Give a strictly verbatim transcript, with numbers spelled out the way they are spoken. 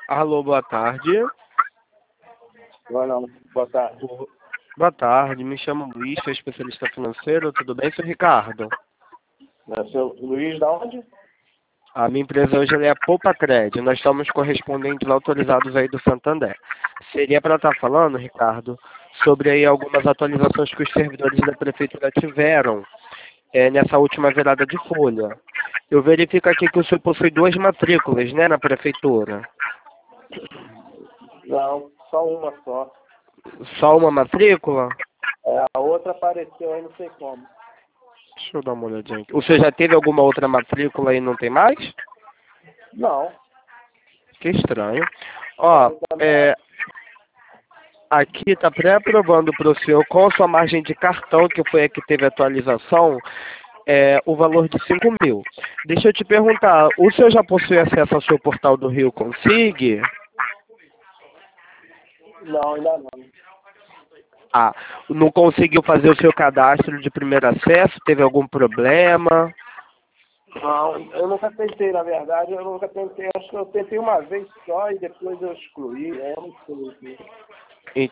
Alô, boa tarde. Boa não, boa tarde. Boa tarde, me chamo Luiz, sou especialista financeiro, tudo bem, seu Ricardo? É, seu Luiz, da onde? A minha empresa hoje ela é a Poupa Crédito, nós somos correspondentes autorizados aí do Santander. Seria para estar falando, Ricardo, sobre aí algumas atualizações que os servidores da prefeitura tiveram é, nessa última virada de folha. Eu verifico aqui que o senhor possui duas matrículas, né, na prefeitura. Não, só uma só. Só uma matrícula? É, a outra apareceu aí, não sei como. Deixa eu dar uma olhadinha aqui. O senhor já teve alguma outra matrícula e não tem mais? Não. Que estranho. Ó, é, aqui está pré-aprovando para o senhor com sua margem de cartão, que foi a que teve atualização, é, o valor de cinco mil. Deixa eu te perguntar, o senhor já possui acesso ao seu portal do Rio Consig? Não, ainda não. Ah, não conseguiu fazer o seu cadastro de primeiro acesso? Teve algum problema? Não, eu nunca tentei, na verdade, eu nunca tentei. Acho que eu tentei uma vez só e depois eu excluí. É, eu não sei.